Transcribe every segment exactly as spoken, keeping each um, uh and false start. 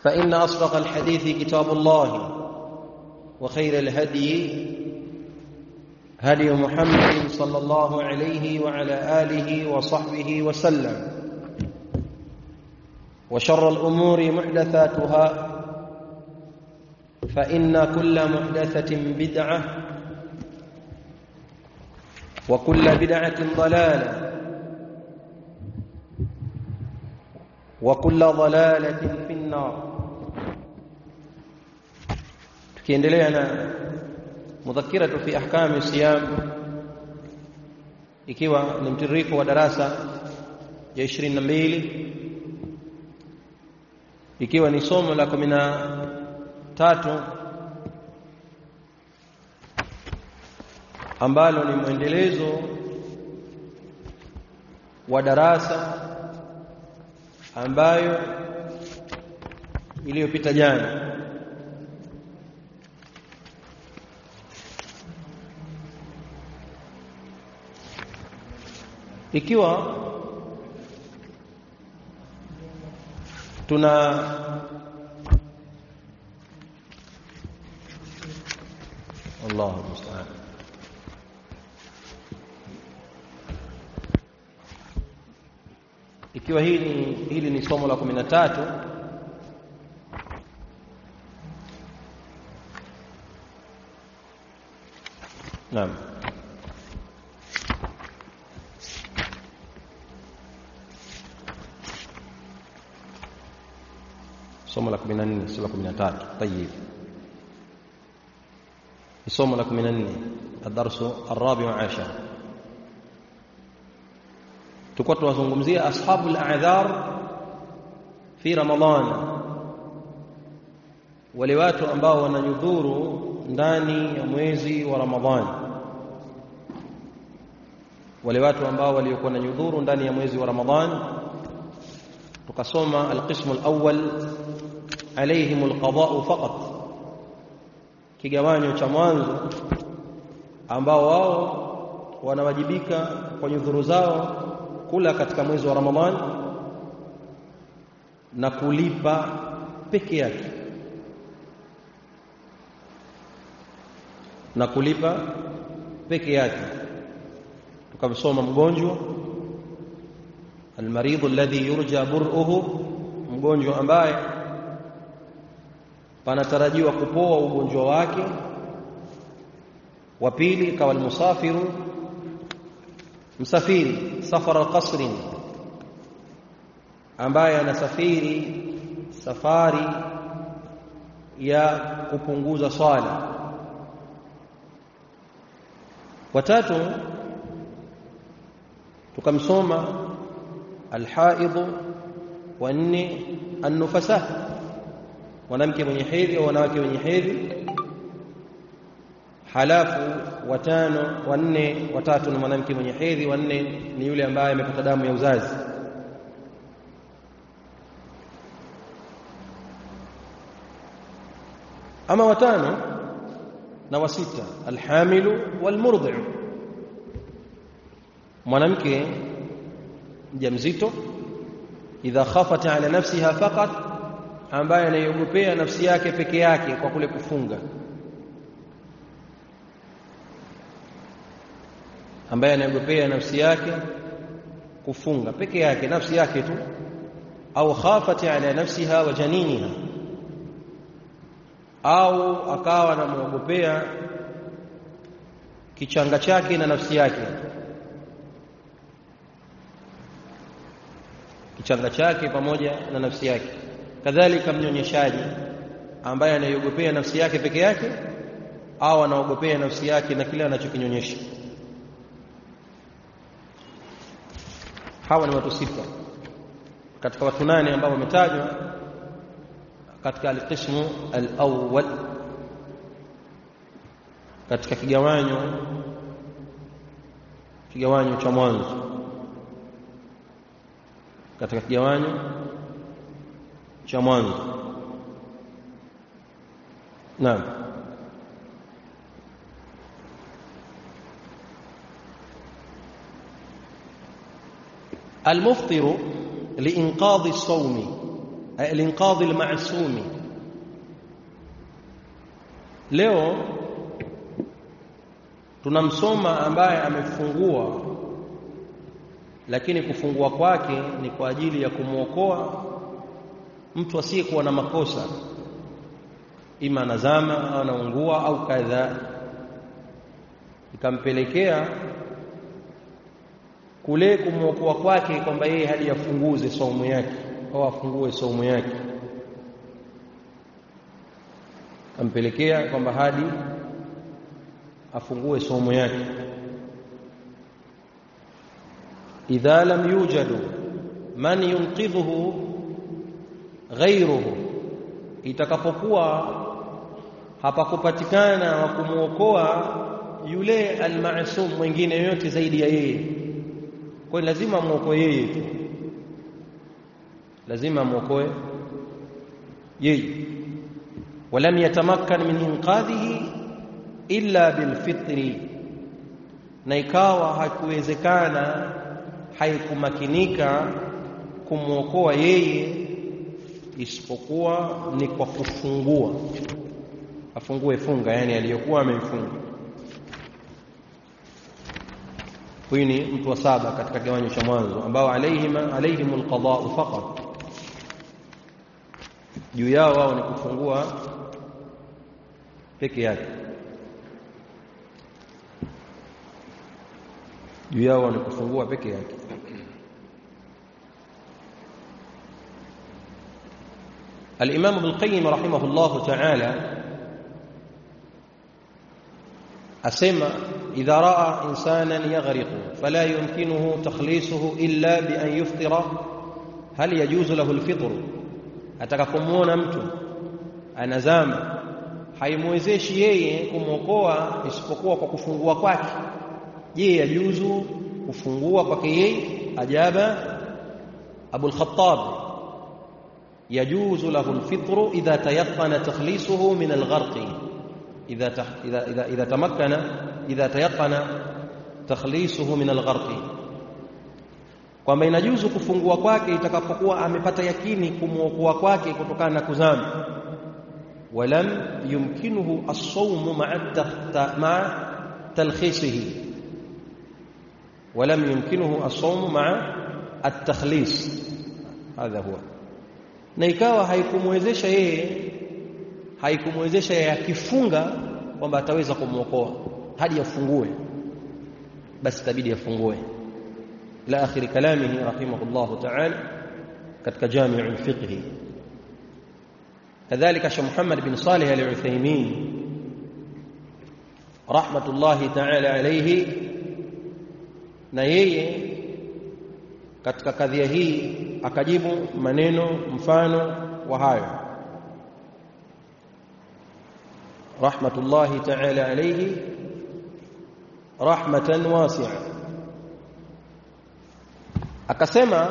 فإن أصدق الحديث كتاب الله وخير الهدي هدي محمد صلى الله عليه وعلى آله وصحبه وسلم وشر الأمور محدثاتها فإن كل محدثة بدعة وكل بدعة ضلالة وكل ضلالة في النار. tukiendelea na mudhakiratu fi ahkam siyam, ikiwa ni mtiririko wa darasa ya ishirini na mbili, ikiwa ni somo la kumi na tatu ambalo ni muendelezo wa darasa ambayo iliyopita jana. Ikiwa tuna Allahu musta'an, ikiwa hili hili ni somo la kumi na tatu, naam, somo la kumi na nne sio la kumi na tatu. Tayeb, somo la kumi na nne, ad-darsu ar-rabi' ashar. Tukua tunazungumzia ashabul a'dhar fi Ramadhan, wale watu ambao wananyudhuru ndani ya mwezi wa Ramadhani, wale watu ambao waliokuwa na nyudhuru ndani ya mwezi wa Ramadhani. Tukasoma al-qism al-awwal alayhim al-qada'u faqat, kigawanyo cha mwanzo ambao wao wanawajibika kwa nyudhuru zao kula katika mwezi wa Ramadhani na kulipa peke yake, na kulipa peke yake. Tukamsoma mgonjwa, almaridhu alladhi yurja bur'uhu, mgonjwa ambaye panatarajiwa kupoa ugonjwa wake. Wa pili kawa almusafiru, msafiri, safara alqasri, ambaye anasafiri safari ya kupunguza swala. Watatu tukamsoma alhaidhu, wa nne an-nufasa, mwanamke mwenye hedhi au wanawake wenye hedhi. Halafu watano, wanne, watatu ni mwanamke mwenye hedhi, wanne ni yule ambaye amepata damu ya uzazi. Ama watano na wasita, alhamilu walmurdi'u, mwanamke mjamzito, idha khafat ala nafsiha faqat, ambaye anayogopea nafsi yake peke yake kwa kule kufunga, ambaye anayogopea nafsi yake kufunga peke yake, nafsi yake tu. Au khafat ala nafsiha wa janiniha, au akawa anamwogopea kichanga chake na nafsi yake, kichanga chake pamoja na nafsi yake. Kadhalika mnyonyeshaji ambaye anayogopea nafsi yake peke yake au anaogopea nafsi yake na kile anachokinyonyesha. Hawa ni watu sita katika watu nane ambao wametajwa katika al-qismu al-awwal, katika kigawanyo kigawanyo cha mwanzo, katika kigawanyo cha mwanzo. Naam, المفطر لإنقاض الصوم al-inqadh al-ma'sumi. Leo tunamsoma ambaye amefungua, lakini kufungua kwake ni kwa ajili ya kumuokoa mtu asiyekuwa na makosa, ima anazama au anaungua au kadha, ikampelekea kule kumuokoa kwake kwamba yeye hadi afunguze saumu yake au afungue saumu yake, ampelekea kwamba hadi afungue saumu yake. Idha lam yujadu man yunqidhuhu ghayruhu, itakapokuwa hapakupatikana wa kumuokoa yule al-ma'sum mwingine yote zaidi ya yeye, kwa lazima muokoe yeye tu, lazima muokoe yeye. Walam yatamakkan min inqadhihi illa bilfitri, na ikawa hakuwezekana, haikumakinika kumuokoa yeye isipokuwa ni kwa kufungua, afungue funga, yani aliyokuwa amemfunga. Huyu ni mtu wa saba katika kiwango cha mwanzo ambao alaihim alaihimul qada'u faqat, juu yao wao ni kufungua peke yake, juu yao ni kufungua peke yake. Al-Imam Ibn Qayyim rahimahullah ta'ala asema idha raa insanan yaghriqu fala yumkinuhu takhlisuhu illa bi an yuftira hal yajuzu lahu al-fitr, atakapomuona mtu anazama haimwezeshi yeye kumwokoa isipokuwa kwa kufungua kwake, je yajuzu kufungua kwake yeye? Ajaba Abu al-Khattab yajuzu lahu al-fitr idha tayaqqana takhlisuhu min al-gharq, idha idha idha idha tamakkana idha tayaqqana takhlisuhu min al-gharq, kwamba inajuzu kufungua kwake itakapokuwa amepata yakini kumwokoa kwake kutokana na kuzama. Walam yumkinuhu as-sawm ma'a ma'a talkhisihi, walam yumkinuhu as-sawm ma'a at-takhlis, hadha huwa. Na ikawa haikumwezesha yeye haikumwezesha yeye akifunga kwamba ataweza kumwokoa hadi afungue, basi tabidi afungue. La akhir kalamihi rahimahullah ta'ala katika Jami' al-Fiqh. kadhalika Sheikh Muhammad bin Salih al-Uthaymeen rahmatullahi ta'ala alayhi, na yeye katika kadhia hii akajibu maneno mfano wa hayo rahmatullahi ta'ala alayhi rahmatan wasi'a. Akasema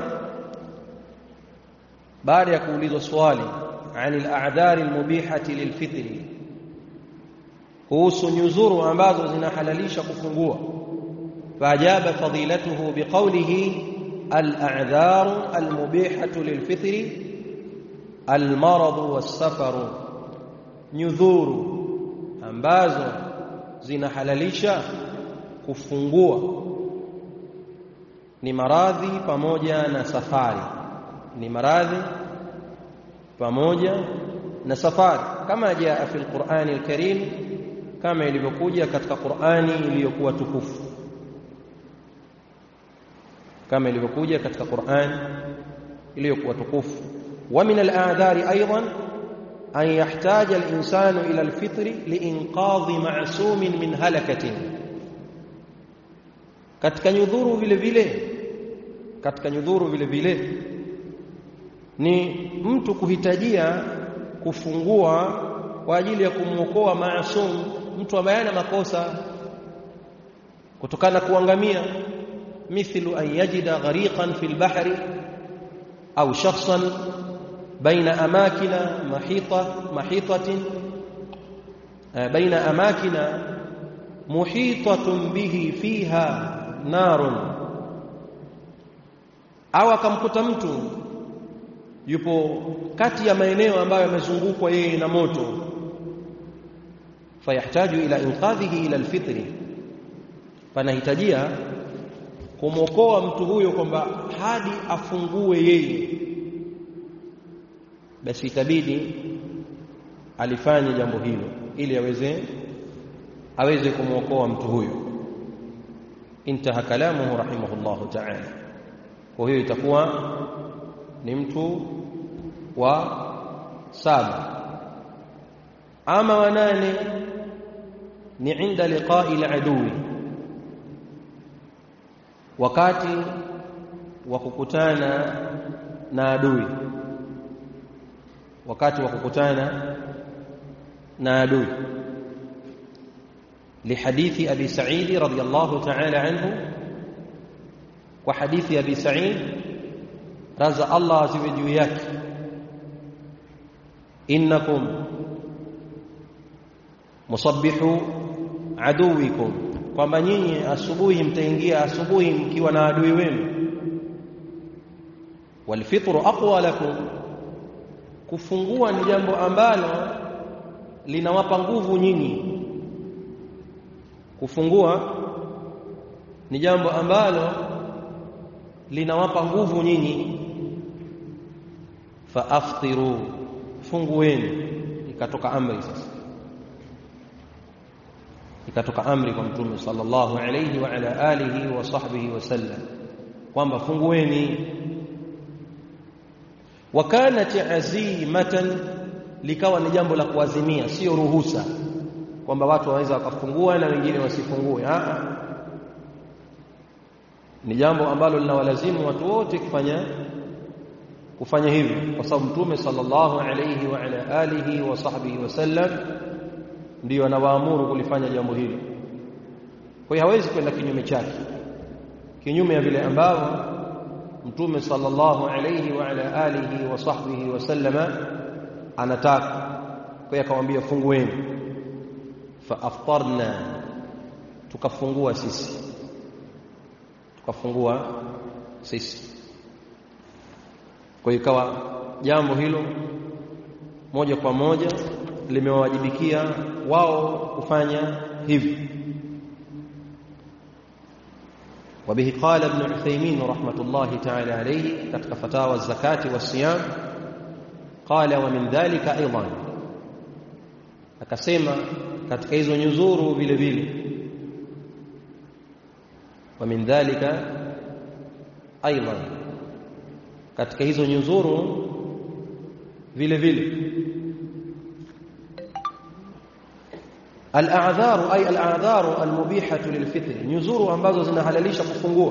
baada ya kuulizwa swali anil a'dhari almubihati lilfitri, kuhusu nyuzuru ambazo zinahalalisha kufungua, faajaba fadilatuhu biqawlihi al-a'dharu al-mubihatu lilfitri al-maradu was-safaru, nyudhuru ambazo zinahalalisha kufungua ni maradhi pamoja na safari, ni maradhi pamoja na safari, kama jaa fi al-Qur'ani al-Karim, kama ilivyokuja katika Qur'ani iliyokuwa tukufu, kama ilivyokuja katika Qur'an iliyokuwa tukufu. Wa min al-a'dhari aidan an yahtaja al-insanu ila al-fitri liinqadhi ma'sumin min halakatin, katika nyudhuru vile vile katika nyudhuru vile vile ni mtu kuhitajia kufungua kwa ajili ya kumwokoa maasum, mtu ambaye ana makosa kutokana na kuangamia, mithlu an yajida ghariqan fil bahri au shakhsan baina amakina mahita mahitatin baina amakina muhitatun bihi fiha narun, au akamkuta mtu yupo kati ya maeneo ambayo yamezungukwa yeye na moto, fayahtaju ila inqadhihi ila alfitri, panahitajia kumwokoa mtu huyo kwamba hadi afungue yeye, basi itabidi alifanye jambo hilo ili aweze aweze kumwokoa mtu huyo. Intaha kalamuhu rahimahullahu ta'ala. Kwa hiyo itakuwa ni mtu wa saba. Ama wanane ni inda liqa'i al-adui, wakati wa kukutana na adui, wakati wa kukutana na adui. لحديث أبي سعيد رضي الله تعالى عنه، وحديث أبي سعيد رضي الله عنه، إنكم مصبحوا عدوكم، kwamba nyinyi asubuhi mtaingia asubuhi mkiwa na adui wenu. Walfitru aqwa lakum, kufungua ni jambo ambalo linawapa nguvu nyinyi. Kufungua ni jambo ambalo linawapa nguvu nyinyi. Fa aftiru, fungueni. Ikatoka amri sasa, ikatoka amri kwa Mtume sallallahu alayhi wa ala alihi wa sahbihi wasallam kwamba fungueni. Wa kanat azimatan, likawa ni jambo la kuazimia, sio ruhusa kwamba watu waweza wakafungua na wengine wasifungue. Ah, ni jambo ambalo linawalazimu watu wote kufanya kufanya hivi, kwa sababu Mtume sallallahu alayhi wa ala alihi wa sahbihi wasallam ndio anawaamuru kulifanya jambo hilo. Kwa hiyo hawezi kwenda kinyume chake, kinyume ya vile ambavyo Mtume sallallahu alayhi wa ala alihi wa sahbihi wasallama anataka. Kwa hiyo akamwambia fungueni. Fa aftarna, tukafungua sisi, tukafungua sisi. Kwa hiyo ikawa jambo hilo moja kwa moja limewajibikia wao kufanya hivi. وبه قال ابن عثيمين رحمة الله تعالى عليه katika fatawa zakati wa siyam, قال ومن ذلك أيضا, akasema katika hizo nyuzuru vile vile, ومن ذلك أيضا, katika hizo nyuzuru vile vile al-a'dharu ay al-a'dharu al-mubihatu lil-fitr, nyuzuru ambazo zinahalalisha kufungua.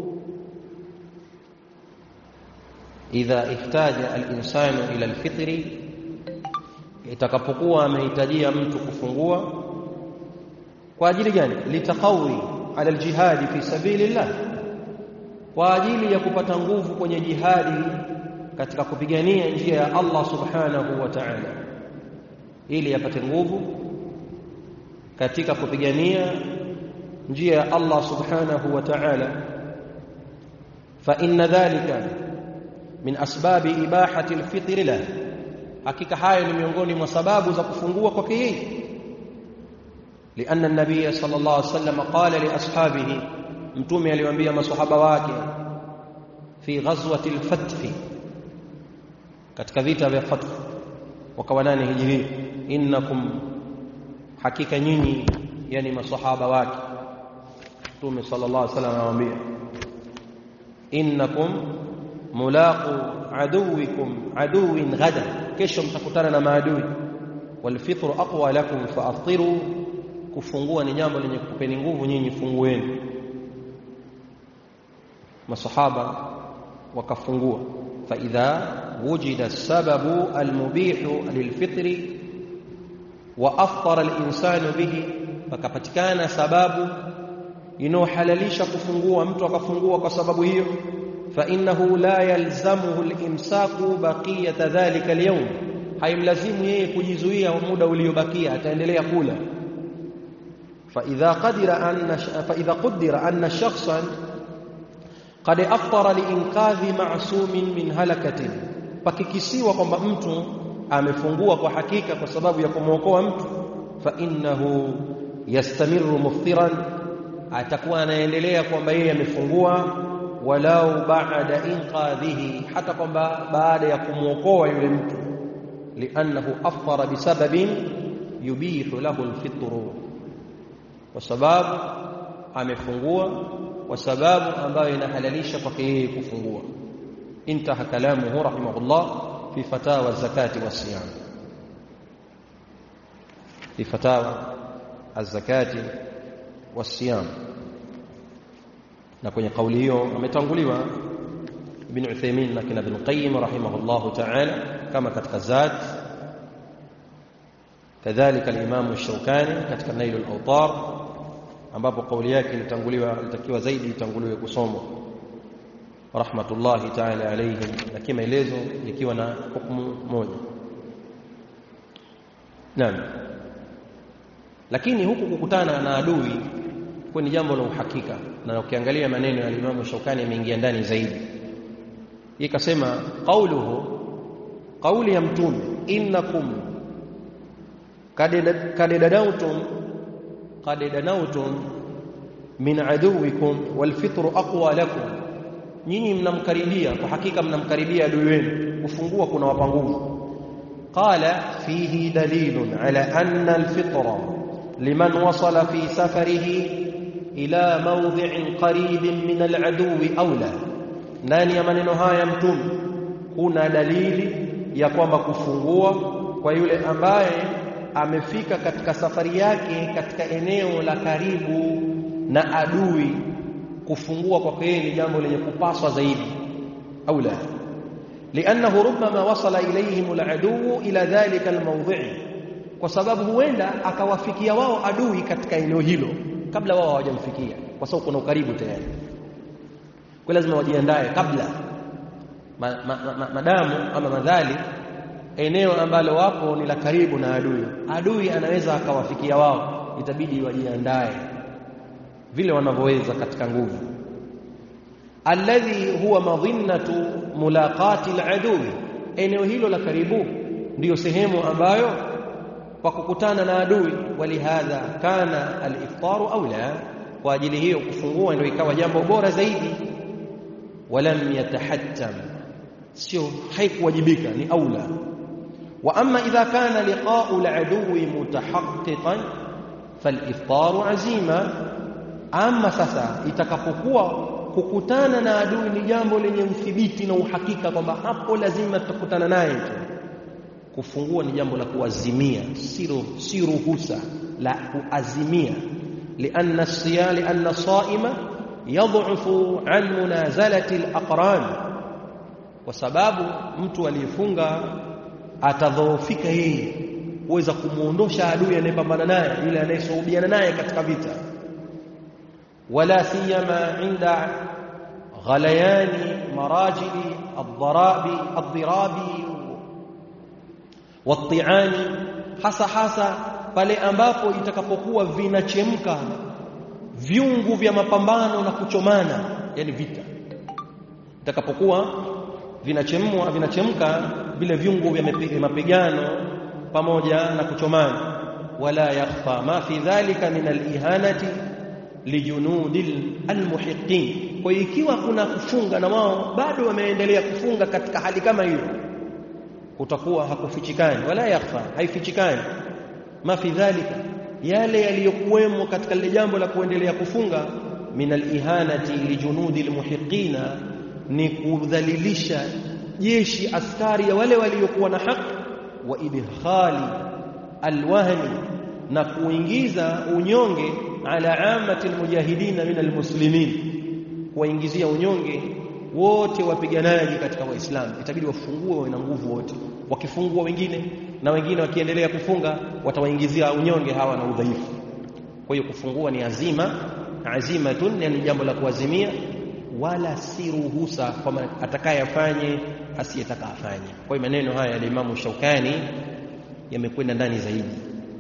Idha ihtaja al-insanu ila al-fitr, itakapokuwa amehitajia mtu kufungua. Kwa ajili gani? Litaqawi ala al-jihad fi sabilillah, kwa ajili ya kupata nguvu kwenye jihadi katika kupigania njia ya Allah subhanahu wa ta'ala, ili yapate nguvu katika kupigania njia ya Allah subhanahu wa ta'ala. Fa inna dhalika min asbabi ibahati alfitr la, hakika hayo ni miongoni mwa sababu za kufungua kwake yeye. Lianna an-nabiy sallallahu alayhi wasallam qala li ashabihi, mtume aliwaambia maswahaba wake, fi ghazwati al-fath, katika vita vya Fath wakawa nane hijri, innakum, hakika nyinyi, yani maswahaba wake mtume sallallahu alayhi wasallam anawaambia, innakum mulaqu aduwikum aduwin ghada, kesho mtakutana na maadui. Walfitru aqwa lakum faaftiru, kufungua ni jambo lenye kukupeni nguvu nyinyi, fungueni. Masahaba wakafungua. Fa idha wujida sababu almubihu lilfitri wa aftara alinsanu bihi, pakapatikana sababu inohalalisha kufungua, mtu akafungua kwa sababu hiyo. Fa innahu la yalzamuhu alimsaku baqiyata dhalika alyawm, haimlazimu yeye kujizuia muda uliobakia, ataendelea kula. Fa idha qadira anna fa idha qaddara anna shakhsan qad aftara liinqadhi ma'sumin min halakatin, pakikisiwa kwamba mtu amefungua kwa hakika kwa sababu ya kumuokoa mtu, fa innahu yastamiru muftiran, atakuwa anaendelea kwamba yeye amefungua, walau ba'da inqadhihi, hata kwamba baada ya kumuokoa yule mtu, li'annahu aftara bisababin yubihu lahu alfitru, kwa sababu amefungua kwa sababu ambayo inahalalisha kwake yeye kufungua. Intaha kalamuhu rahimahullah fi fatawa zakati wasiyam, fi fatawa az-zakati wasiyam. Na kwenye kauli hiyo ametanguliwa Ibn Uthaymeen na kina Ibn Qayyim rahimahullah ta'ala kama katika Zad, kadhalika al-Imam ash-Shawkani katika Nail al-Awtar, ambapo kauli yake ilitanguliwa, ilitakiwa zaidi itanguliwe kusomwa rahmatullahi ta'ala alayhim, lakini maelezo ikiwa na hukumu moja. Naam, lakini huku kukutana na adui kwa ni jambo la uhakika, na ukiangalia maneno ya Imam Shawkani yameingia ndani zaidi. Ikasema qauluhu, qauli ya mtume, innakum kad dadawtum qad danawtum min aduwikum wal fitru aqwa lakum, nyinyi mnamkaribia, kwa hakika mnamkaribia adui wenu, kufungua kuna wapa nguvu. Qala fihi dalilun ala anna al fitra liman wasala fi safarihi ila mawdhi'in qaribin min al aduwi awla. Ndani ya maneno haya mtume kuna dalili ya kwamba kufungua kwa yule ambaye amefika katika safari yake katika eneo la karibu na adui, kufungua kwa yeye ni jambo lenye kupaswa zaidi, au la, li'annahu rubbama wasala ilayhim al-adu ila dhalika al-mawdhi', kwa sababu huenda akawafikia wao adui katika eneo hilo kabla wao hawajamfikia, kwa sababu kuna ukaribu tayari. Kwa lazima wajiandae kabla ma, ma, ma, madamu ama madhali eneo ambalo wapo ni la karibu na adui, adui anaweza akawafikia wao, itabidi wajiandae vile wanavyoweza katika nguvu. Alladhi huwa madhinnatu mulaqati al-adui, eneo hilo la karibu ndiyo sehemu ambayo pa kukutana na adui. Walihadha kana al-iftaru aula, kwa ajili hiyo kufungua ndio ikawa jambo bora zaidi. Walam yatahattam, sio haikuwajibika, ni aula. Wa amma idha kana liqa'u al-aduwi mutahaqqiqan fal-iftaru azima, ama sasa itakapokuwa kukutana na adui ni jambo lenye mthibiti na uhakika kwamba hapo lazima tutakutana naye, kufungua ni jambo la kuazimia, siro si ruhusa, la kuazimia. lianna as-siyam lianna as-sa'ima yadhufu an munazalati al-aqran, kwa sababu mtu aliyefunga atadhoofika yeye kuweza kumuondosha adui anayepambana naye, yule anayeshuhudiana naye katika vita. wala siyama inda ghalayani marajili ad-darabi ad-dirabi wat-ti'ani, hasa hasa pale ambapo itakapokuwa vinachemka viungu vya mapambano na kuchomana, yani vita itakapokuwa vinachemwa vinachemka vile viungu vya mapigano pamoja na kuchomana. wala yakhfa ma fi dhalika min al-ihanati lijunudil almuhiqin, kwa ikiwa kuna kufunga na wao bado wameendelea kufunga katika hali kama hiyo, kutakuwa hakufichikani. wala yakhfa, haifichikani, ma fi dhalika, yale yaliyokuwemo katika lile jambo la kuendelea kufunga, min al-ihanati lijunudil muhiqina, ni kudhalilisha jeshi askari ya wale waliokuwa na haki, wa idkhali alwahni, na kuingiza unyonge ala amati almujahidina min almuslimin, kuingizia unyonge wote wapiganaji katika waislamu. Itabidi wafungue, wawe na nguvu wote. Wakifungua wengine na wengine wakiendelea kufunga, watawaingizia unyonge hawa na udhaifu. Kwa hiyo kufungua ni azima, azimatun, yani jambo la kuazimia, wala si ruhusa kwamba atakayefanye asiyetaka afanye. Kwa hiyo maneno haya ya Imam Shawkani yamekwenda ndani zaidi.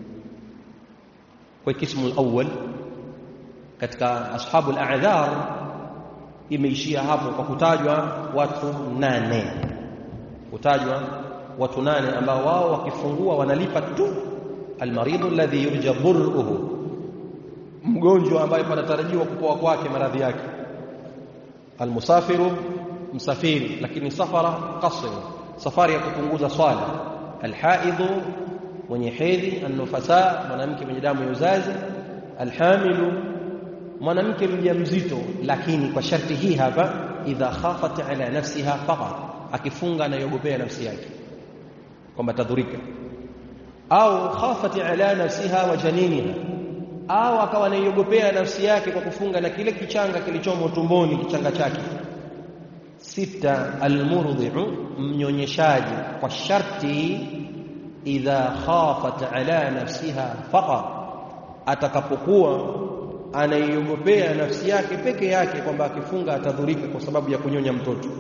Kwa kismu al-awwal katika ashabu al-a'dhar imeishia hapo kwa kutajwa watu nane. utajwa watu nane ambao wao wakifungua wanalipa tu. Almaridhu alladhi yurja burruhu, mgonjwa ambaye panatarajiwa kupoa kwake maradhi yake. Almusafiru, msafiri lakini safara qasr, safari ya kupunguza swala. Alhaidhu, mwenye hedhi. Annufasa, mwanamke mwenye damu ya uzazi. Alhamilu, mwanamke mjamzito, lakini kwa sharti hii hapa, idha khafat ala nafsiha faqat, akifunga na yogopea nafsi yake kwamba tadhurika, au khafat ala nafsiha wa janiniha, au akawa anaiogopea nafsi yake kwa kufunga na kile kichanga kilichomo tumboni, kichanga chake. Sita, almurdhi'u, mnyonyeshaji, kwa sharti idha khafat ala nafsiha faqat, atakapokuwa anaiogopea nafsi yake peke yake kwamba akifunga atadhurika kwa sababu ya kunyonya mtoto,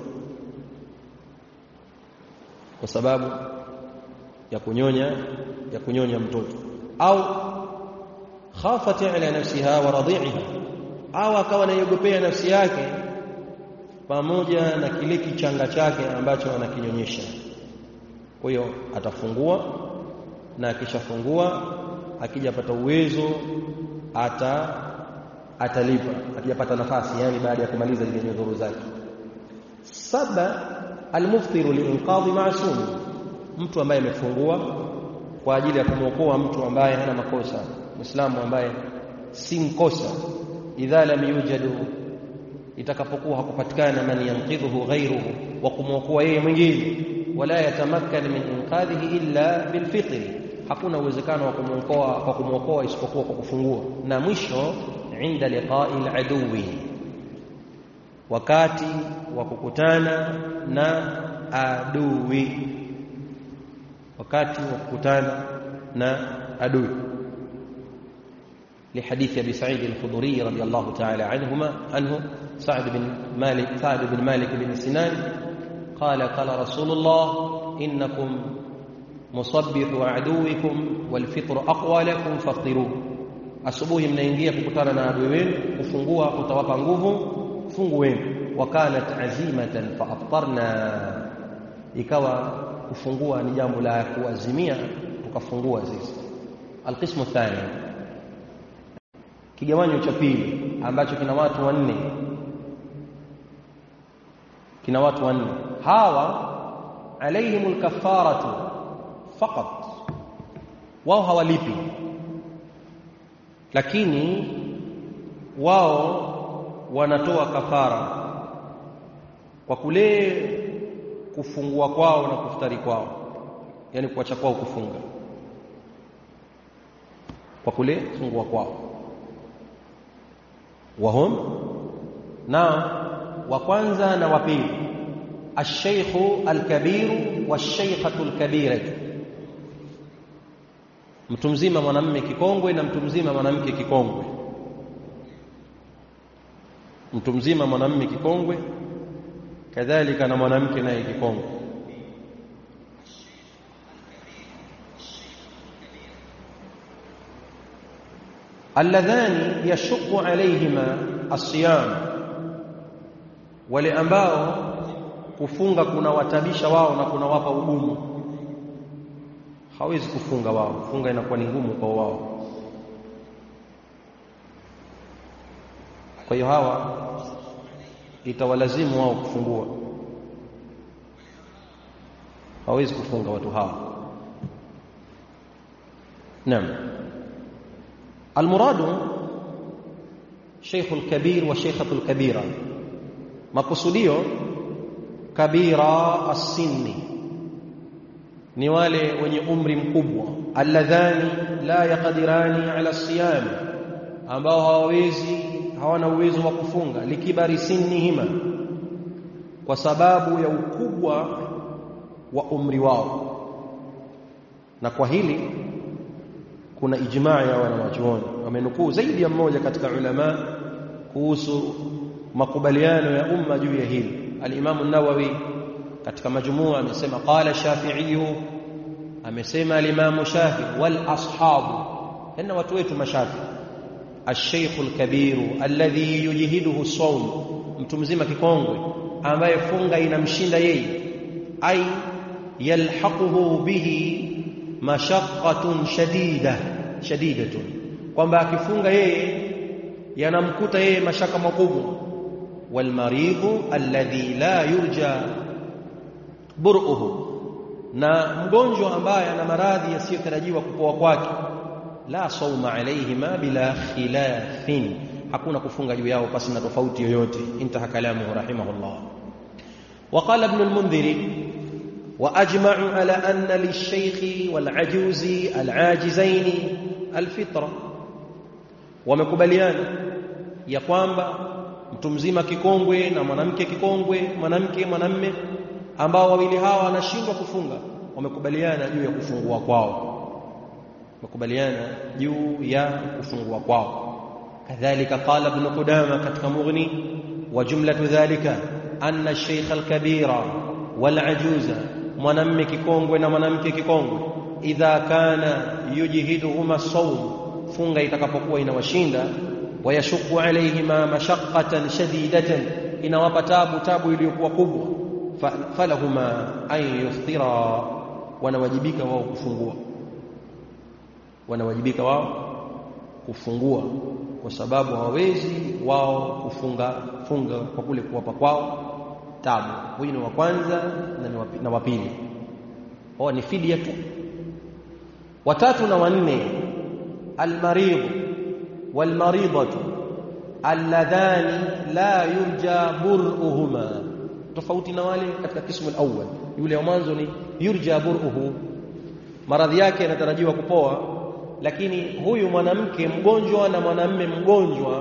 kwa sababu ya kunyonya ya kunyonya mtoto, au khafat ala nafsiha wa radhi'iha, au akawa anaiogopea nafsi yake pamoja na kile kichanga chake ambacho anakinyonyesha. Kwa hiyo atafungua, na akishafungua akijapata uwezo ata atalipa, akijapata nafasi, yani baada ya kumaliza zile nyudhuru zake. Saba, almuftiru liinqadhi ma'sum, mtu ambaye amefungua kwa ajili ya kumwokoa mtu ambaye hana makosa, Muislamu ambaye si mkosa. Idha lam yujadu, itakapokuwa hakupatikana man yanqidhuhu ghayruhu, wa kumwokoa yeye mwingine. Wala yatamakkan min inqadhihi illa bilfitri, hakuna uwezekano wa kumwokoa kwa kumwokoa isipokuwa kwa kufungua. Na mwisho, inda liqa'i al-aduwi, wakati wa kukutana na adui, wakati wa kukutana na adui. لحديث أبي سعيد الخدري رضي الله تعالى عنهما عنه سعد بن مالك سعد بن مالك بن سنان قال قال رسول الله إنكم مصبح عدوكم والفطر أقوى لكم فافطروا. asubuhi mnaingia kukutana na adui wenu, kufungua kutawapa nguvu, fungueni. Wakanat azimatan faaftarna, ikawa kufungua ni jambo la kuazimia, tukafungua sisi. Alqismu thani, kigawanyo cha pili ambacho kina watu wanne, kina watu wanne. Hawa alaihimul kafaratu faqat, wao hawalipi, lakini wao wanatoa kafara kwa kule kufungua kwao na kufutari kwao, yani kuacha kwao kufunga kwa kule kufungua kwao. Wahum, na wa kwanza na wa pili, ash-shaykhu al-kabiru wash-shaykhatu al-kabiratu, mtu mzima mwanamume kikongwe na mtu mzima mwanamke kikongwe. Mtu mzima mwanamume kikongwe, kadhalika na mwanamke naye kikongwe. alladhani yashqu alayhima as-siyam, wale ambao kufunga kuna watabisha wao na kuna wapa ugumu, hawezi kufunga wao, kufunga inakuwa ni ngumu kwa wao. Kwa hiyo hawa itawalazimu wao kufungua, hawezi kufunga watu hawa. Naam, المراد شيخ الكبير وشيخة الكبيرة، makusudio kabira as-sinni ni wale wenye umri mkubwa. Alladhani la yaqdirani ala siyam, ambao hawawezi, hawana uwezo wa kufunga. Likibari sinnihima, kwa sababu ya ukubwa wa umri wao. Na kwa hili kuna ijmaa ya wanawachuoni, wamenukuu zaidi ya mmoja katika ulama kuhusu makubaliano ya umma juu ya hili. Al-Imam an-Nawawi katika Majmua amesema qala Shafi'i, amesema al-Imam Shafi'i wal ashabu, inna watu wetu mashafi. Ash-shaykh al-kabir alladhi yujhiduhu as-sawm, mtu mzima kikongwe ambaye funga inamshinda yeye, ai yalhaquhu bihi mashaqqatun shadida shadidatun, kwamba akifunga yeye yanamkuta yeye mashaka makubwa. Wal maridhu alladhi la yurja bur'uhu, na mgonjwa ambaye ana maradhi yasiyotarajiwa kupoa kwake, la sawma alayhima bila khilafin, hakuna kufunga juu yao pasi na tofauti yoyote. Intaha kalamuhu rahimahullah. وقال ابن المنذر وأجمعوا على أن للشيخ والعجوز العاجزين الفطرة. ومكبليان ya kwamba mtu mzima kikongwe na mwanamke kikongwe, mwanamke mwanamme, ambao wawili hawa wanashindwa kufunga, wamekubaliana juu ya kufungua kwao, wamekubaliana juu ya kufungua kwao. Kadhalika qala ibn Qudama katika Mughni, wa jumlatu dhalika anna ash-shaykh al-kabira wal-ajuza, mwanamme kikongwe na mwanamke kikongwe, idha kana yujhiduhuma as-sawm, funga itakapokuwa inawashinda, wayashuku alayhima mashaqqatan shadidatan, inawapa tabu tabu iliyokuwa kubwa, falahuma an yuftira, wanawajibika wao kufungua, wanawajibika wao kufungua, kwa sababu hawawezi wao kufunga funga kwa kule kuwapa kwao tabu. Huyu ni wa kwanza na wa pili, wao ni fidia tu. Watatu na wanne, almaridh walmaridatu alladhani la yurja bur'uhuma, tofauti na wale katika kismu al-awwal. Yule wa mwanzo ni yurja bur'uhu, maradhi yake yanatarajiwa kupoa, lakini huyu mwanamke mgonjwa na mwanamume mgonjwa,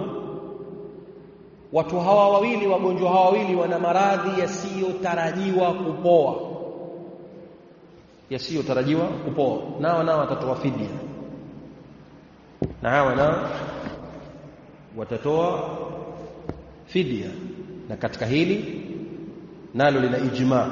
watu hawa wawili, wagonjwa hawa wawili wana maradhi yasiyotarajiwa kupoa, yasiyotarajiwa kupoa, nao nao watatoa fidia, na hawa nao watatoa fidia. Na katika hili nalo lina ijma',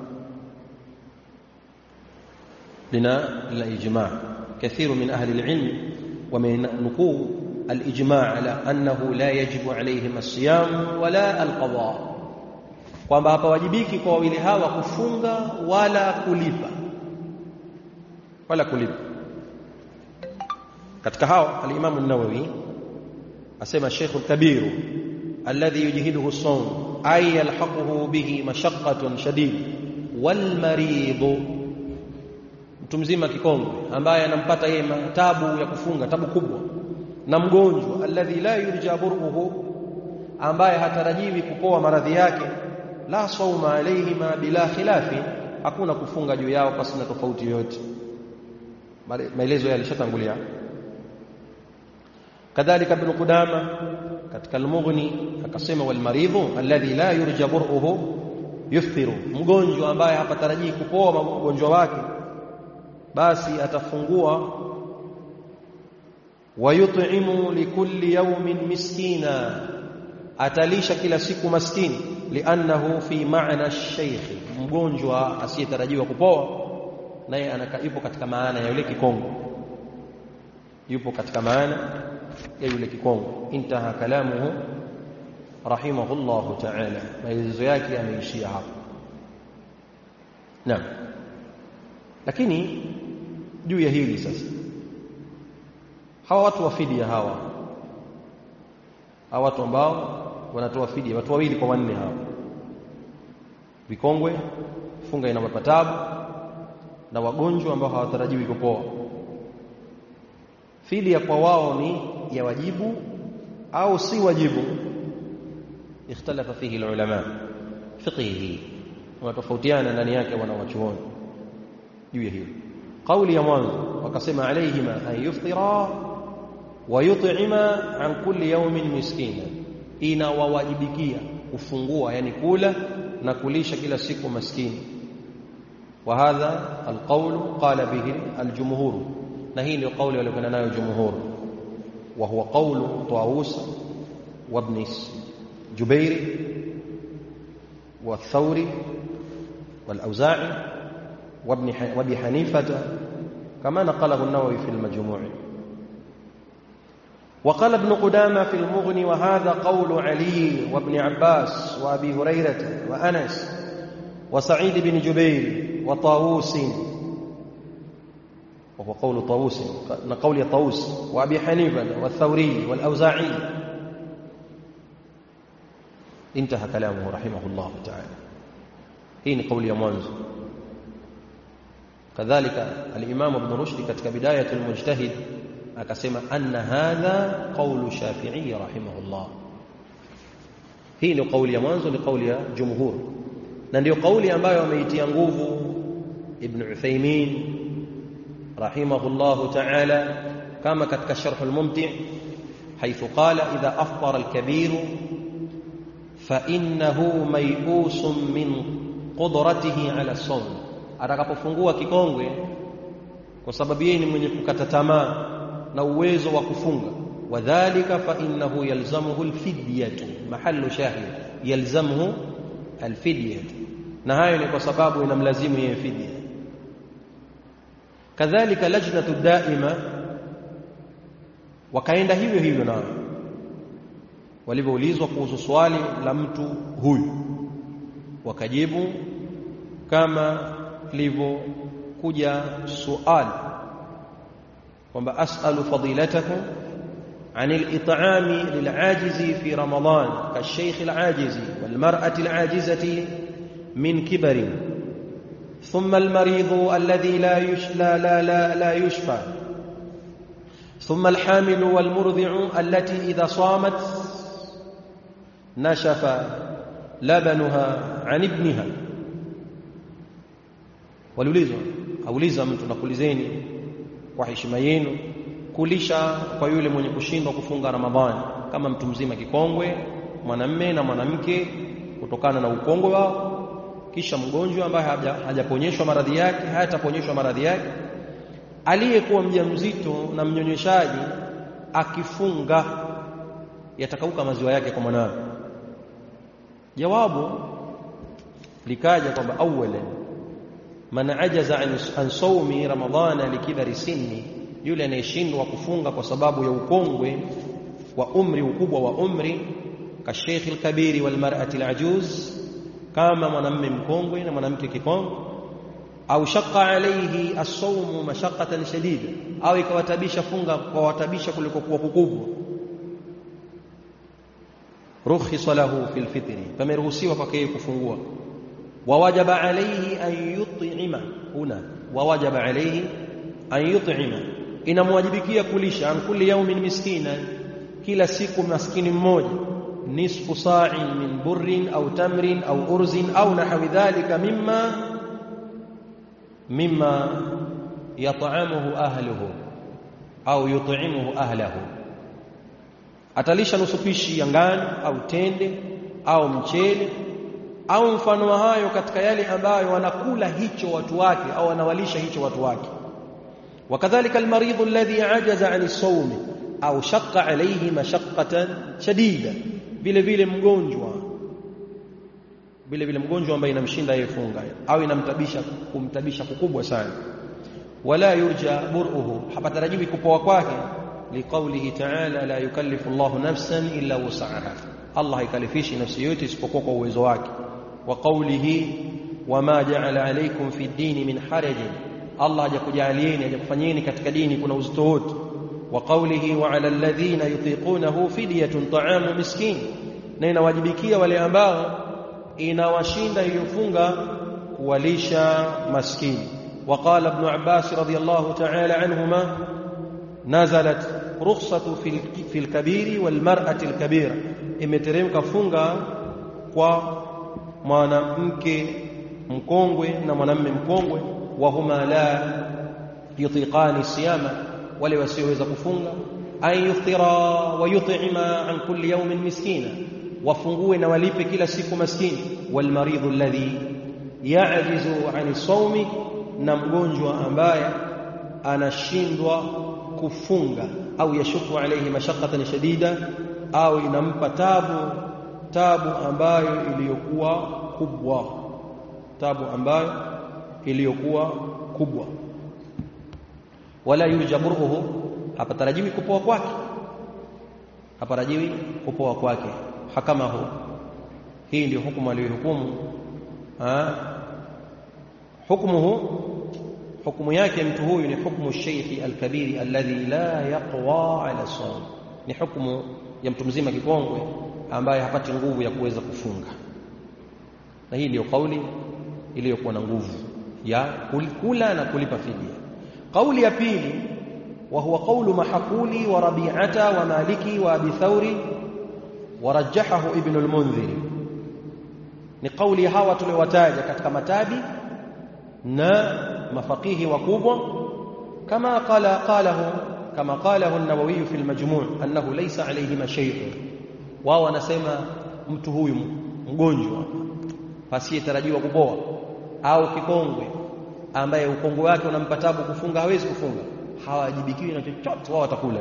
lina lina ijma'. كثير من أهل العلم ومن نقول الإجماع على أنه لا يجب عليهم الصيام ولا القضاء، kwamba hapawajibiki kwa wawili hawa kufunga wala kulipa, wala kulipa. Katika hao al-Imam an-Nawawi asema Sheikh al-Kabir alladhi yujhiduhu as-sawm ay yalhaquhu bihi mashaqqatun shadid, wal marid, mtu mzima kikongwe ambaye anampata yeye tabu ya kufunga, tabu kubwa, na mgonjwa alladhi la yurja bur'uhu, ambaye hatarajiwi kupoa maradhi yake, la sawma alayhima bila khilafi, hakuna kufunga juu yao pasi na tofauti yoyote. Maelezo yalishatangulia. Kadhalika ibn Qudama katika al-Mughni akasema, wal maridhu alladhi la yurja bur'uhu yuftiru, mgonjwa ambaye hapatarajii kupoa mgonjwa wake, basi atafungua. Wayut'imu likulli yawmin miskina, atalisha kila siku maskini, li'annahu fi ma'na ash-shaykh, mgonjwa asiyetarajiwa kupoa naye yupo katika maana ya yule kikongo, yupo katika maana ya yule kikongo. Intaha kalamuhu rahimahullahu ta'ala, maelezo yake yameishia hapo. Naam, lakini juu ya hili sasa, hawa watu wa fidia, hawa hawa watu ambao wanatoa fidia, watu wawili kwa wanne, hawa vikongwe, funga inawapa tabu, na wagonjwa ambao hawatarajiwi kupoa, fidia kwa wao ni ya wajibu au si wajibu? Ikhtalafa fihi ulama fiqhi, wanatofautiana ndani yake wanawachuoni juu ya hiyo. Kauli ya mwanzo wakasema alayhima an yuftira wa yut'ima an kulli yawmin miskina, inawawajibikia kufungua, yani kula na kulisha kila siku maskini. Wa hadha alqawl qala bihi aljumhur, na hii ndio kauli waliokwenda nayo jumhur, wa huwa qawlu Tawus wa ibn Jubair wa Thawri wal Auza'i وابن وابي حنيفة كما نقله النووي في المجموع. وقال ابن قدامة في المغني وهذا قول علي وابن عباس وابي هريرة وأنس وسعيد بن جبير wa Tawus وهو قول طاووس نقول طاووس وأبي حنيفة والثوري والأوزاعي انتهى كلامه رحمه الله تعالى. هي قول يمانز. كذلك الإمام ابن رشد katika بداية المجتهد akasema أن هذا قول الشافعي رحمه الله. hii ni kauli ya mwanzo, ni kauli ya jumhur, na ndio kauli ambayo ameitia nguvu Ibn Uthaymeen رحمه الله تعالى كما كتك الشرح الممتع حيث قال إذا أفطر الكبير فإنه ميؤوس من قدرته على الصوم. atakapofungua kikongwe kwa sababu yeye ni mwenye kukata tamaa na uwezo wa kufunga, wadhālika fa innahu yalzamuhu alfidyatu, mahallu shahid yalzamuhu alfidyatu, na hayo ni kwa sababu inamlazimu yeye fidya. kadhalika lajnatu daima wakaenda hivyo hivyo nao walivyoulizwa kuhusu swali la mtu huyu, wakajibu kama lilivyokuja suali kwamba as'alu fadilatakum anil it'ami lil'ajizi fi ramadan kashaykh al'ajizi wal mar'ati al'ajizati min kibarin ثم المريض الذي لا لا لا لا, لا يشفى ثم الحامل والمرضع التي إذا صامت نشف لبنها عن ابنها. waliulizwa auliza mtu na kulizeni kwa heshima yenu kulisha kwa yule mwenye kushindwa kufunga Ramadhani, kama mtu mzima kikongwe, mwanamume na mwanamke kutokana na ukongwe wao, kisha mgonjwa ambaye hajaponyeshwa maradhi yake, hataponyeshwa maradhi yake, aliyekuwa mjamzito na mnyonyeshaji akifunga yatakauka maziwa yake kwa mwanawe. Jawabu likaja kwamba awwalan man ajaza an sawmi ramadhana likibari sinni, yule anayeshindwa kufunga kwa sababu ya ukongwe wa umri, ukubwa wa umri, kashaykh alkabiri wal mar'ati alajuz, kama mwanamume mkongwe na mwanamke kikongwe, au shaqqa alayhi as-sawmu mashaqqatan shadida, au ikawatabisha funga kwa watabisha kuliko kuwa kukubwa, rukhisa lahu fil fitri, pameruhusiwa kwake kufungua. wa wajaba alayhi an yut'ima, huna wa wajaba alayhi an yut'ima, inamwajibikia kulisha an kulli yawmin miskina, kila siku maskini mmoja, nisfu sa'in min burrin au tamrin au urzin au nahwi dhalika mimma mimma yat'amuhu ahluhu au yut'imuhu ahlahu, atalisha nusu pishi ya ngano au tende au mchele au mfano wa hayo katika yale ambayo wanakula hicho watu wake au wanawalisha hicho watu wake. wakadhalika almaridhu alladhi ajaza 'ani as-sawm au shaqqa alayhi mashaqqatan shadida, vile vile mgonjwa vile vile mgonjwa ambaye inamshinda yeye funga au inamtabisha kumtabisha kukubwa sana. wala yurja bur'uhu, hapatarajiwi kupoa kwake, liqaulihi ta'ala la yukallifu Allahu nafsan illa wus'aha, Allah haikalifishi nafsi yote isipokuwa kwa uwezo wake. wa qaulihi wama ja'ala alaykum fi ad-din min haraj, Allah hajakujalieni hajakufanyeni katika dini kuna uzito wote. wa qaulihi wa 'ala alladhina yutiqunahu fidyatun ta'amu miskin, na inawajibikia wale ambao inawashinda hiyo funga kuwalisha maskini. وقال ابن عباس رضي الله تعالى عنهما نزلت رخصة في في الكبير والمرأة الكبيرة، imeteremka funga kwa mwanamke mkongwe na mwanamume mkongwe, wa huma la yutiqani siyama, wale wasioweza kufunga, an yuftira wa yut'ima an kulli yawmin miskina, wafungue na walipe kila siku maskini. wal maridhu alladhi ya'jizu 'ani sawmi, na mgonjwa ambaye anashindwa kufunga, au yashuku alayhi mashaqqatan shadida, au inampa tabu tabu ambayo iliyokuwa kubwa, tabu ambayo iliyokuwa kubwa. wala yurjabuhu, hapatarajiwi kupoa kwake, hapatarajiwi kupoa kwake. Hakamahu, hii ndio hukumu aliyohukumu hukmuhu hukumu yake mtu huyu ni hukumu shaykhi al-kabiri alladhi la yaqwa ala sawm, ni hukumu ya mtu mzima kikongwe ambaye hapati nguvu ya kuweza kufunga. Na hii ndio kauli iliyokuwa na nguvu ya kula na kulipa fidia. Kauli ya pili, wa huwa qawlu Mahakuli wa Rabi'ata wa Maliki wa Abi Thawri wa rajjahahu Ibn al-Mundhir, ni kauli hawa tuliwataja katika matabi na mafaqihi wakubwa, kama qala qalahu kama qalahu an-Nawawi fi al-Majmu' annahu laysa alayhi shay'un. Wao wanasema mtu huyu mgonjwa asiyetarajiwa kupoa au kikongwe ambaye ukongwe wake unampa tabu kufunga, hawezi kufunga, hawajibikiwi na chochote, wao watakula.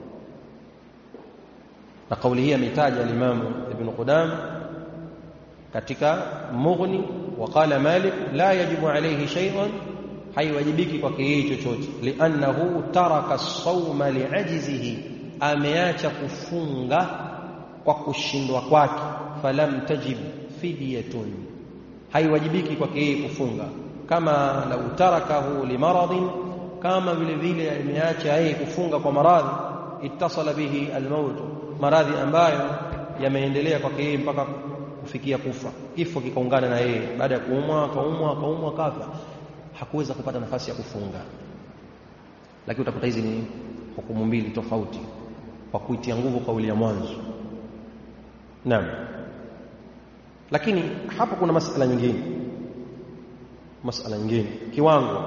Na kauli hii ametaja al-Imam Ibn Qudam katika Mughni, wa qala Malik la yajibu alayhi shay'un, haiwajibiki kwake yeye chochote, li'annahu taraka as-sawma li'ajzihi, ameacha kufunga kwa kushindwa kwake. Falam tajib fidyatun, haiwajibiki kwake yeye kufunga. Kama lau tarakahu limaradin, kama vile vile ameacha yeye kufunga kwa maradhi, ittasala bihi al-maut, maradhi ambayo yameendelea kwake yeye mpaka kufikia kufa, kifo kikaungana na yeye, baada ya kuumwa kaumwa kaumwa kafa, hakuweza kupata nafasi ya kufunga. Lakini utakuta hizi ni hukumu mbili tofauti kwa kuitia nguvu kauli ya mwanzo. Naam. Lakini hapo kuna masala nyingine, masala nyingine, kiwango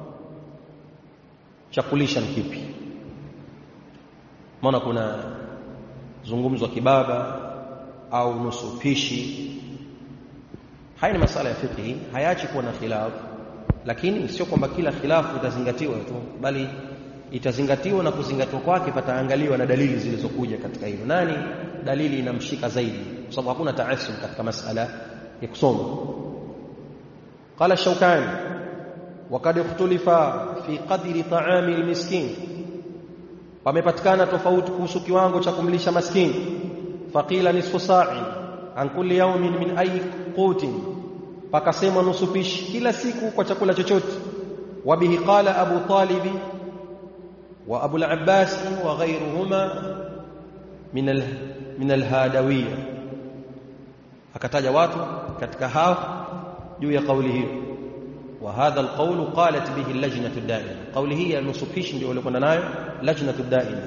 cha kulisha ni kipi? Maana kuna zungumzo kibaba au nusu pishi. Haya ni masala ya fiqh, hayaachi kuwa na khilaf, lakini sio kwamba kila khilafu itazingatiwa tu, bali itazingatiwa na kuzingatiwa kwake pataangaliwa na dalili zilizokuja katika hilo. Nani dalili inamshika zaidi? Kwa sababu hakuna taasub katika masala ya kusoma. Qala Shawkani wa qad ikhtulifa fi qadri ta'ami al-miskin, pamepatikana tofauti kuhusu kiwango cha kumlisha maskini. Faqila nisfu sa'in an kulli yawmin min ay qutin, pakasema nusu pishi kila siku kwa chakula chochote. Wa bihi qala Abu Talib wa Abu al-Abbas wa ghayruhuma min al min al-Hadawiyya, akataja watu katika hao juu ya kauli hiyo. Wa hadha al-qawl qalat bihi al-lajnatu ad-da'ima, kauli hii ya nusu pishi ndio waliokwenda nayo lajnatu ad-da'ima.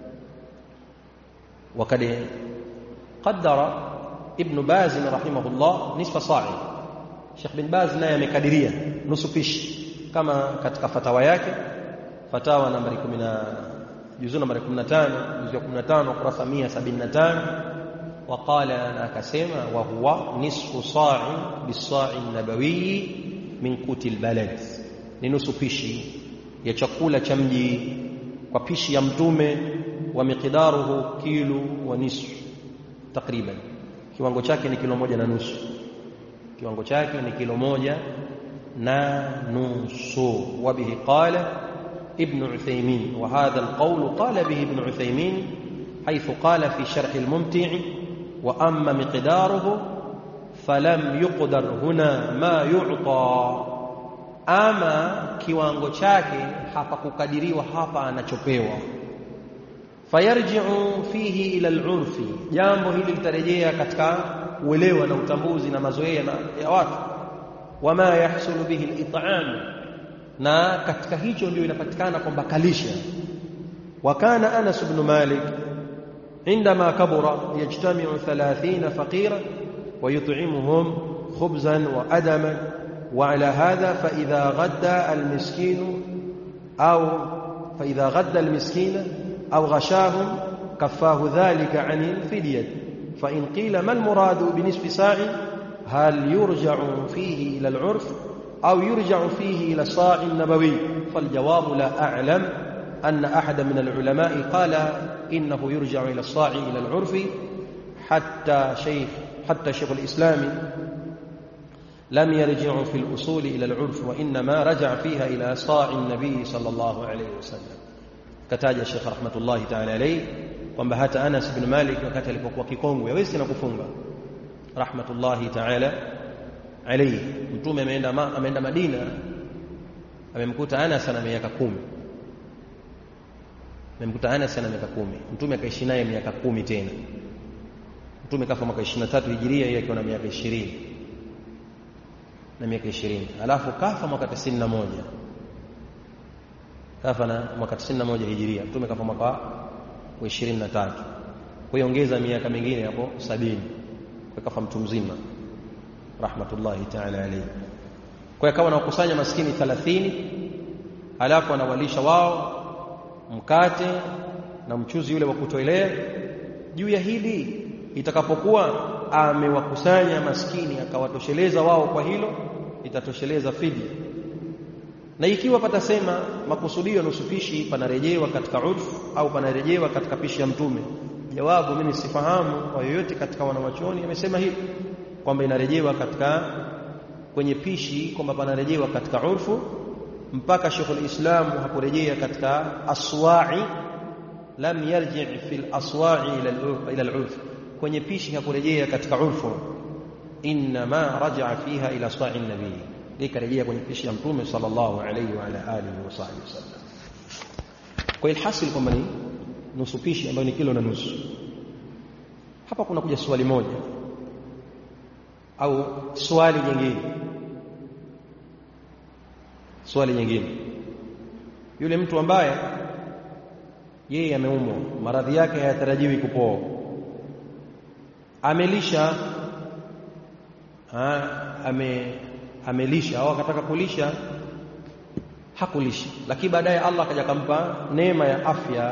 Wa kad qaddara Ibn Baz rahimahullah nisfa sa'i, Sheikh bin Baz naye amekadiria nusu pishi kama katika fatawa yake, fatawa nambari kumi na juzu nambari kumi na tano, juzu ya kumi na tano kurasa mia sabini na tano. Waqala, na akasema, wa huwa nisfu sa'i bis-sa'i an-nabawi min qutil balad, ni nusu pishi ya chakula cha mji kwa pishi ya mtume. Wa miqdaruhu kilo wa nisfu, takriban kiwango chake ni kilo moja na nusu, kiwango chake ni kilo moja na nusu. Wa bihi qala Ibn Uthaymin, wa hadha al-qawl qala bihi Ibn Uthaymin haythu qala fi sharh al-mumti' wa amma miqdaruhu falam yuqdar huna ma yu'ta, ama kiwango chake hapakukadiriwa hapa anachopewa. Fayarji'u fihi ila al-'urfi, jambo hili litarejea katika uelewa na utambuzi na mazoea ya watu. Wama yahsulu bihi al-it'am, na katika hicho ndio inapatikana kwamba kalisha. Wa kana Anas ibn Malik عندما كبر يجتمع ثلاثين فقيرا ويطعمهم خبزا وأدما، وعلى هذا فإذا غدى المسكين أو فإذا غدى المسكين أو غشاهم كفاه ذلك عن الفدية. فإن قيل ما المراد بنصف ساع، هل يرجع فيه إلى العرف أو يرجع فيه إلى الصاع النبوي؟ فالجواب لا أعلم أن أحد من العلماء قال إنه يرجع إلى الصاع إلى العرف، حتى شيخ حتى شيخ الإسلام لم يرجع في الأصول إلى العرف، وإنما رجع فيها إلى صاع النبي صلى الله عليه وسلم. كتاج الشيخ رحمة الله تعالى عليه kwamba hata Anas bin Malik wakati alipokuwa kikongwe hawezi na kufunga rahmatullahi ta'ala alayhi. Mtume ameenda ma, ameenda Madina, amemkuta Anas ana miaka kumi. Amemkuta Anas ana miaka kumi. Mtume akaishi naye miaka kumi tena. Mtume kafa mwaka ishirini na tatu Hijiria, yeye akiwa na miaka ishirini. Na miaka ishirini. Alafu kafa mwaka tisini na moja. Kafa na mwaka tisini na moja Hijiria. Mtume kafa mwaka wa ishirini na tatu. Kwa hiyo ongeza miaka mingine hapo sabini. Kwa kafa mtu mzima. Rahmatullahi ta'ala alayhi. Kwa hiyo akawa anakusanya maskini thelathini, alafu anawalisha wao mkate na mchuzi yule wa kutoelea. Juu ya hili, itakapokuwa amewakusanya maskini akawatosheleza wao kwa hilo, itatosheleza fidia. Na ikiwa patasema makusudio nusu pishi panarejewa katika urfu au panarejewa katika pishi ya Mtume, jawabu mimi sifahamu kwa yoyote katika wanawachuoni amesema hivi kwamba inarejewa katika kwenye pishi, kwamba panarejewa katika urfu, mpaka Sheikh al-Islam hakurejea katika aswa'i, lam yarji' fi al-aswa'i ila al-urf. Kwenye pishi hakurejea katika urfu, inma raja'a fiha ila aswa'i an-nabi, likarejea kwenye pishi ya Mtume sallallahu alayhi wa ala alihi wa sahbihi wasallam. Kwa ilhasil kwamba ni nusu pishi ambayo ni kilo na nusu. Hapa kuna kuja swali moja au swali jingine. Swali nyingine, yule mtu ambaye yeye ameumwa, maradhi yake hayatarajiwi kupoa, amelisha ha, ame amelisha au akataka kulisha, hakulisha, lakini baadaye Allah akaja kumpa neema ya afya.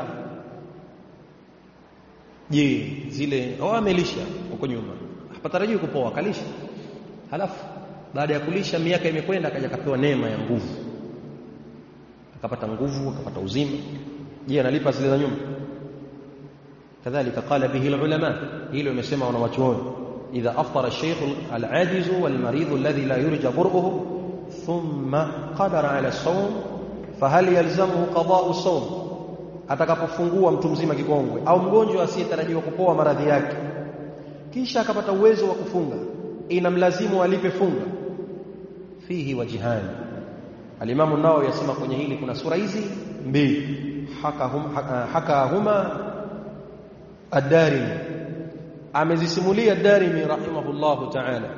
Je, zile au amelisha huko nyuma hapatarajiwi kupoa, kalisha, halafu baada ya kulisha miaka imekwenda, akaja akapewa neema ya nguvu, akapata nguvu, akapata uzima. Je, analipa zile za nyuma? Kadhalika qala bihi ulama, hilo imesema wanawachuoni, idha aftara ash-shaykh al-ajiz wal-marid alladhi la yurja bur'uhu thumma qadara ala as-sawm fahal yalzamuhu qada'u as-sawm, atakapofungua mtu mzima kikongwe au mgonjwa asiyetarajiwa kupoa maradhi yake, kisha akapata uwezo wa kufunga, inamlazimu alipe funga. Fihi wajihani. Al-Imam an-Nawawi yasema kwenye hili kuna sura hizi mbili, hakahum hakahuma ad-Darimi, amezisimulia ad-Darimi rahimahullahu ta'ala,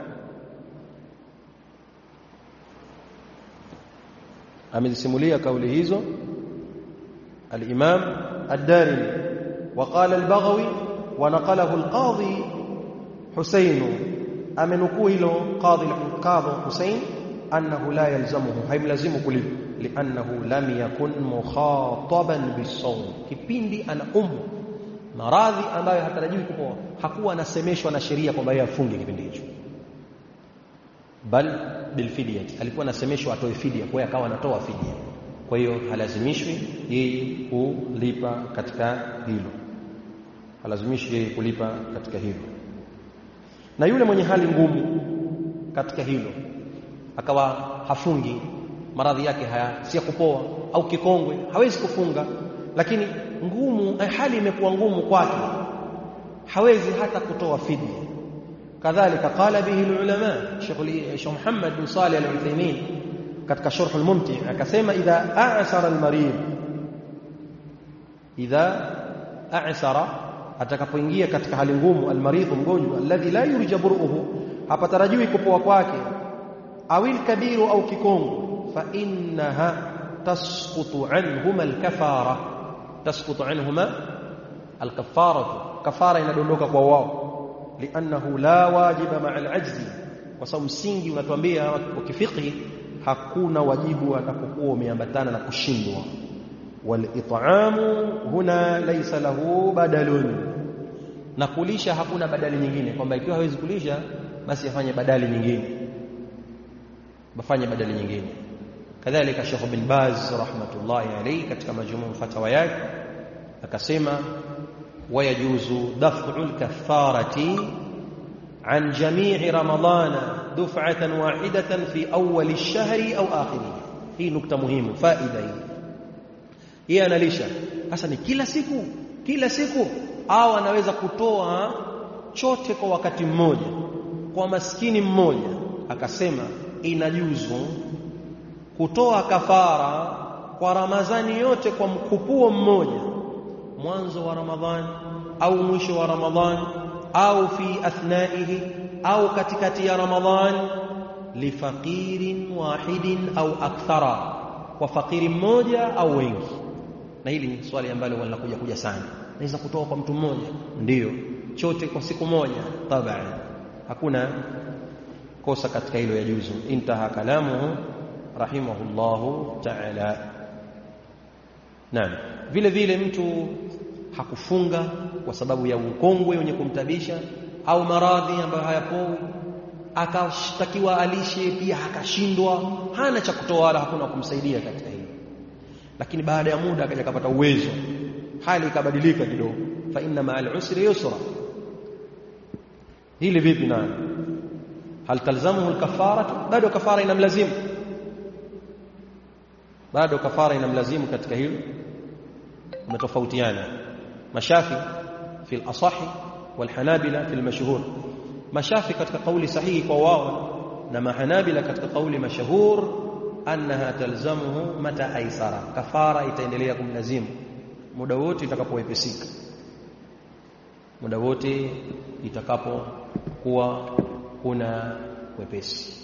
amezisimulia kauli hizo al-Imam ad-Darimi. وقال البغوي ونقله القاضي حسين، amenukuu hilo qadhi al-qadhi Hussein, annahu la yalzamuhu, haimlazimu kulipa, li'annahu lam yakun mukhataban bis-sawm, kipindi ana umu maradhi ambayo hatarajiwi kupoa, hakuwa anasemeshwa na sheria kwamba yeye afunge kipindi hicho, bal bil fidyati, alikuwa anasemeshwa atoe fidia, kwa hiyo akawa anatoa fidia. Kwa hiyo halazimishwi yeye kulipa katika hilo, halazimishwi yeye kulipa katika hilo. Na yule mwenye hali ngumu katika hilo akawa hafungi, maradhi yake haya si ya kupoa, au kikongwe hawezi kufunga, lakini ngumu, hali imekuwa ngumu kwake, hawezi hata kutoa fidia. Kadhalika qala bihi ulama, Sheikh Muhammad bin Salih al-Uthaymeen katika Sharh al-Mumti' akasema, idha a'sara al-marid, idha a'sara, atakapoingia katika hali ngumu, al-marid, mgonjwa, alladhi la yurja bur'uhu, hapatarajiwi kupoa kwake, awil kabiru au kikongo, fa innaha tasqutu anhuma al-kafara, tasqutu anhuma al-kafara, kafara inadondoka kwa wao, li'annahu la wajiba ma'a al-ajzi, kwa sababu msingi unatuambia kwa kifiqhi hakuna wajibu atakapokuwa umeambatana na kushindwa. Wal it'amu huna laysa lahu badalun, na kulisha hakuna badali nyingine, kwamba ikiwa hawezi kulisha basi afanye badali nyingine, bafanye badali nyingine. Kadhalika Sheikh bin Baz rahmatullahi alayhi katika majmu' fatawa yake akasema, wayajuzu daf'ul kaffarati an jami'i ramadana duf'atan wahidatan fi awwal ash-shahri au akhirih. Hii nukta muhimu, faida hii. Yeye analisha hasa ni kila siku kila siku, au anaweza kutoa chote kwa wakati mmoja kwa maskini mmoja, akasema inajuzu kutoa kafara kwa Ramadhani yote kwa mkupuo mmoja, mwanzo wa Ramadhani au mwisho wa Ramadhani au fi athnaihi au katikati ya Ramadhani, lifaqirin wahidin au akthara, kwa fakiri mmoja au wengi. Na hili ni swali ambalo linakuja kuja sana, naweza kutoa kwa mtu mmoja? Ndiyo, chote kwa siku moja, taban hakuna kosa katika hilo, ya juzu. Intaha kalamuhu rahimahullahu ta'ala. Naam, vile vile mtu hakufunga kwa sababu ya ukongwe wenye kumtabisha au maradhi ambayo hayapoi, akashtakiwa alishe pia akashindwa, hana cha kutoa wala hakuna kumsaidia katika hilo. Lakini baada ya muda akaja akapata uwezo, hali ikabadilika kidogo, fa inna ma'al usri yusra. Hili vipi nayo? Hal talzamuhu al-kafaratu? Bado kafara inamlazimu, bado kafara inamlazimu katika hilo. Umetofautiana mashafi fi al-asahi wal hanabila fi al-mashhur. Mashafi katika kauli sahihi kwa wao na mahanabila katika kauli mashhur annaha talzamuhu mata aisara, kafara itaendelea kumlazimu muda wote itakapowepesika, muda wote itakapokuwa kuna wepesi.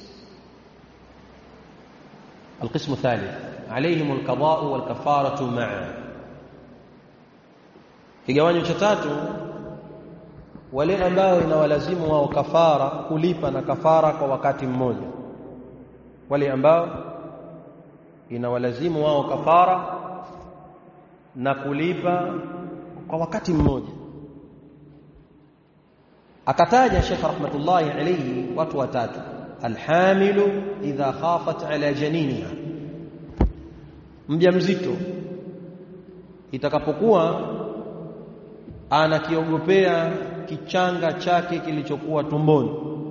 القسم الثالث عليهم القضاء والكفارة معا. kigawanyo cha tatu, wale ambao inawalazimu wao kafara, kulipa na kafara kwa wakati mmoja. Wale ambao inawalazimu wao kafara na kulipa kwa wakati mmoja. Akataja Sheikh rahmatullahi alayhi watu watatu: alhamilu idha khafat ala janiniha, mjamzito itakapokuwa anakiogopea kichanga chake kilichokuwa tumboni,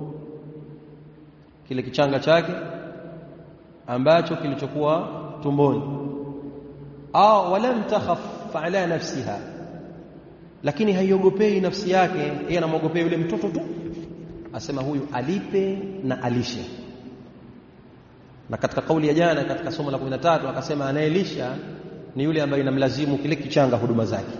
kile kichanga chake ambacho kilichokuwa tumboni, au walam takhaf ala nafsiha, lakini haiogopei nafsi yake, yeye anamwogopea yule mtoto tu, asema huyu alipe na alishe. Na katika kauli ya jana katika somo la kumi na tatu akasema anayelisha ni yule ambaye inamlazimu kile kichanga huduma zake.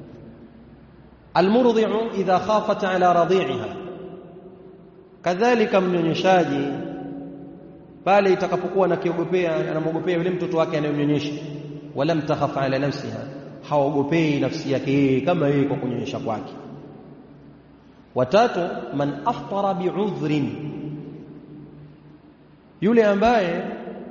Almurdhi'u idha khafat ala radhi'iha, kadhalika mnyonyeshaji pale itakapokuwa anakiogopea, anamwogopea yule mtoto wake anayemnyonyesha, wala mtakhafa ala nafsiha, haogopei nafsi yake kama yeye kwa kunyonyesha kwake. Watatu, man aftara bi'udhrin, yule ambaye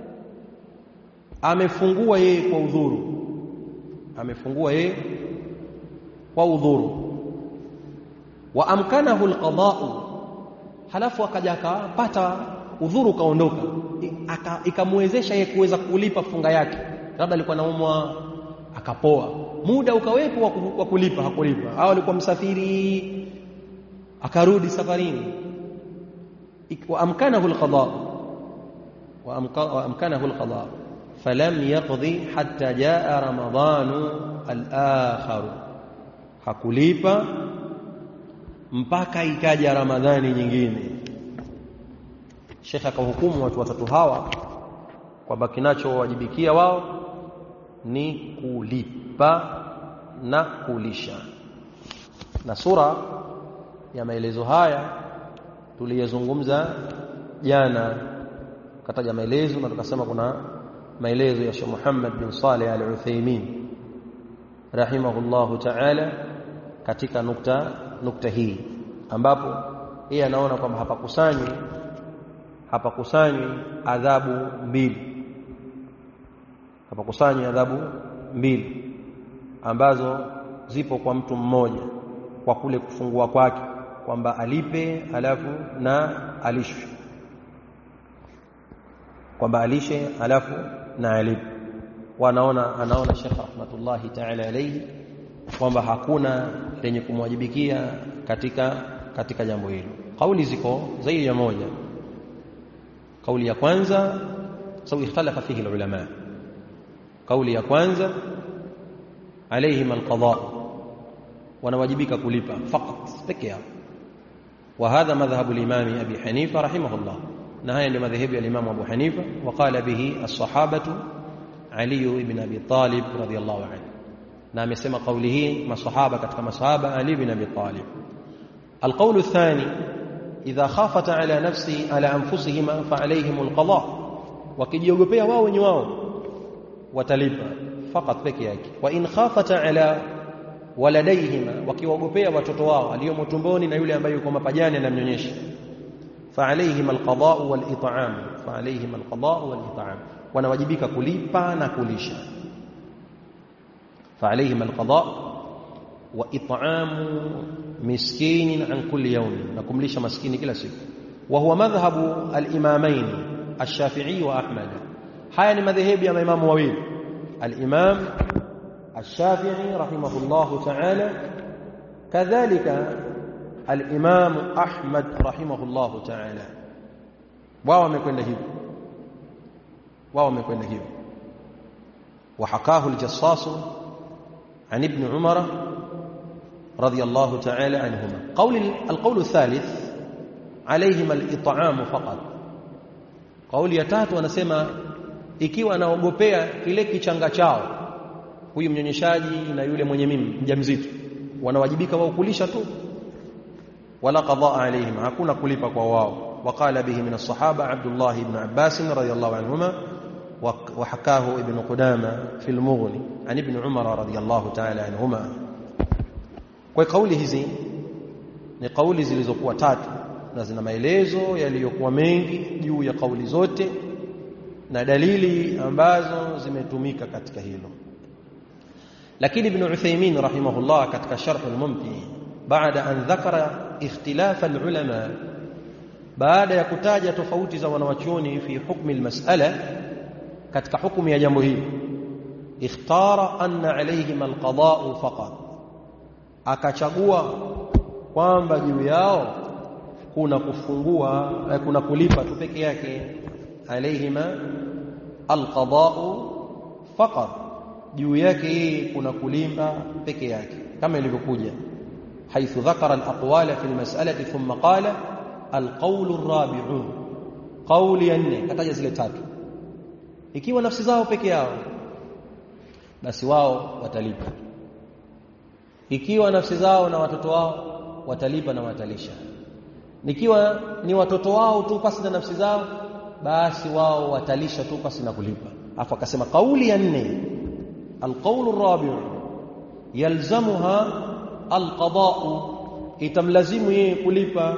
amefungua yeye kwa udhuru, amefungua yeye kwa udhuru, wa amkanahu alqada'u, halafu akaja akapata udhuru kaondoka, ikamwezesha yeye kuweza kulipa funga yake. Labda alikuwa naumwa akapoa, muda ukawepo wa kulipa, hakulipa, au alikuwa msafiri akarudi safarini, wa amkanahu alqada wa amkanahu alqada falam yaqdi hatta jaa ramadhanu al-akhar, hakulipa mpaka ikaja Ramadhani nyingine. Sheikh akahukumu watu watatu hawa kwamba kinachowajibikia wao ni kulipa na kulisha. Na sura ya maelezo haya tuliyazungumza jana, kataja maelezo na tukasema kuna maelezo ya Sheikh Muhammad bin Saleh al-Uthaymeen rahimahullahu ta'ala katika nukta nukta hii, ambapo yeye anaona kwamba hapakusanywi hapakusanywi adhabu mbili, hapakusanywi adhabu mbili ambazo zipo kwa mtu mmoja kwa kule kufungua kwake, kwamba alipe alafu na alishwe, kwamba alishe alafu na alipe. Wanaona anaona Sheikh rahmatullahi ta'ala alayhi kwamba hakuna lenye kumwajibikia katika katika jambo hilo. Kauli ziko zaidi ya moja. Kauli ya kwanza, sawa, ikhtalafa fihi ulama. Kauli ya kwanza, alayhim alqada, wanawajibika kulipa faqat peke yao, wa hadha madhhabu al-imam Abi Hanifa rahimahullah, na haya ndio madhehebu ya Imam Abu Hanifa. Waqala bihi as-sahabatu Ali ibn Abi Talib radhiyallahu anhu, na amesema kauli hii masahaba katika masahaba Ali ibn Abi Talib. القول الثاني إذا خافت على نفسه على أنفسهما فعليهم القضاء, wakijiogopea wao wenyewe wao watalipa fakat peke yake. Wa in khafata ala waladayhima, wakiogopea watoto wao aliyomo tumboni na yule ambaye yuko mapajani anamnyonyesha, fa alayhim alqada wal it'am, fa alayhim alqada wal it'am, wanawajibika kulipa na kulisha. Fa alayhim alqada wa it'amu miskinin an kulli yawm, na kumlisha maskini kila siku. Wa huwa madhhabu al-imamain ash-Shafi'i wa Ahmad. Haya ni madhehebu ya maimamu wawili, al-Imam ash-Shafi'i rahimahullahu ta'ala, kadhalika al-Imam Ahmad rahimahullahu ta'ala. Wao wamekwenda hivyo, wao wamekwenda hivyo. Wa hakahu al-Jassas an ibn Umar رضي الله تعالى عنهما. قول القول الثالث عليهم الإطعام فقط. قول ya tatu anasema ikiwa anaogopea kile kichanga chao, huyu mnyonyeshaji na yule mwenye mimba mjamzito, wanawajibika wao kulisha tu, wala qadaa alayhim, hakuna kulipa kwa wao. Waqala bihi min as-sahaba Abdullah ibn Abbas radiyallahu anhuma wa hakahu ibn Qudama fi al-Mughni an ibn Umar radiyallahu ta'ala anhuma. Kwa kauli hizi ni kauli zilizokuwa tatu na zina maelezo yaliyokuwa mengi juu ya kauli zote na dalili ambazo zimetumika katika hilo. Lakini Ibn Uthaymeen rahimahullah katika Sharh al-Mumti, baada an dhakara ikhtilaf al-ulama, baada ya kutaja tofauti za wanawachuoni fi hukmi al-mas'ala, katika hukumu ya jambo hili, ikhtara anna alayhim al-qada'u faqat, akachagua kwamba juu yao kuna kufungua, kuna kulipa tu peke yake. Alayhima alqada'u faqat, juu yake kuna kulipa peke yake, kama ilivyokuja haithu dhakara alaqwala fi almas'alati thumma qala alqawlu arrabi'u, qawli ya nne, kataja zile tatu. Ikiwa nafsi zao peke yao, basi wao watalipa. Ikiwa nafsi zao na watoto wao, watalipa na watalisha. Nikiwa ni watoto wao tu pasi na nafsi zao, basi wao watalisha tu pasi na kulipa. Afa akasema kauli ya nne, alqawlu arrabi'u yalzamuha alqada'u, itamlazimu yeye kulipa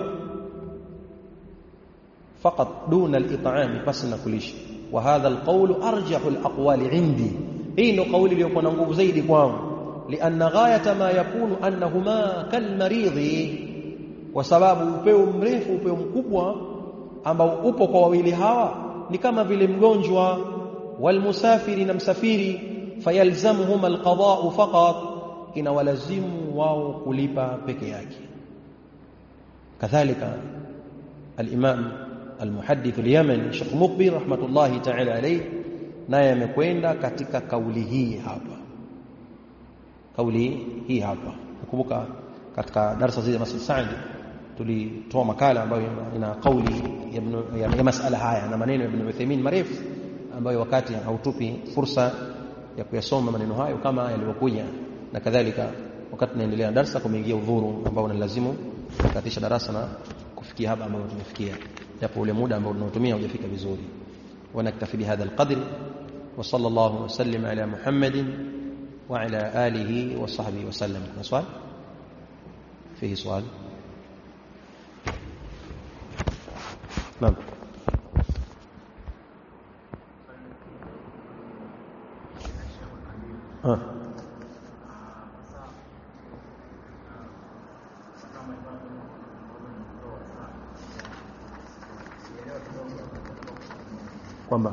faqat duna al-it'am, pasi na kulisha. Wa hadha alqawlu arjahu alaqwali indi, hii ndio kauli iliyokuwa na nguvu zaidi kwangu. لأن غاية ما يكون أنهما كالمريض, وسبب upeo mrefu, upeo mkubwa ambao upo kwa wawili hawa ni kama vile mgonjwa, walmusafiri na msafiri, fayalzamuhuma alqada'u faqat, inawalazimu wao kulipa peke yake. Kadhalika al-Imam al-Muhaddith al-Yamani Sheikh Muqbil rahmatullahi ta'ala alayhi, naye amekwenda katika kauli hii hapa. Kauli hii hapa, nakumbuka katika darasa zile Mas'ud Sa'di tulitoa makala ambayo ina kauli ya, ya, ya masala haya na maneno ya Ibn Uthaymeen marefu, ambayo wakati hautupi fursa ya kuyasoma maneno hayo kama yalivyokuja. Na kadhalika wakati tunaendelea darasa kumeingia udhuru ambao unalazimu kukatisha darasa na kufikia hapa ambapo tumefikia, japo ule muda ambao tunaotumia hujafika vizuri. Wa naktafi bihadha alqadr, wa sallallahu wa sallim ala Muhammadin وعلى آله وصحبه وسلم. سؤال؟ فيه سؤال؟ نعم. آه. kwamba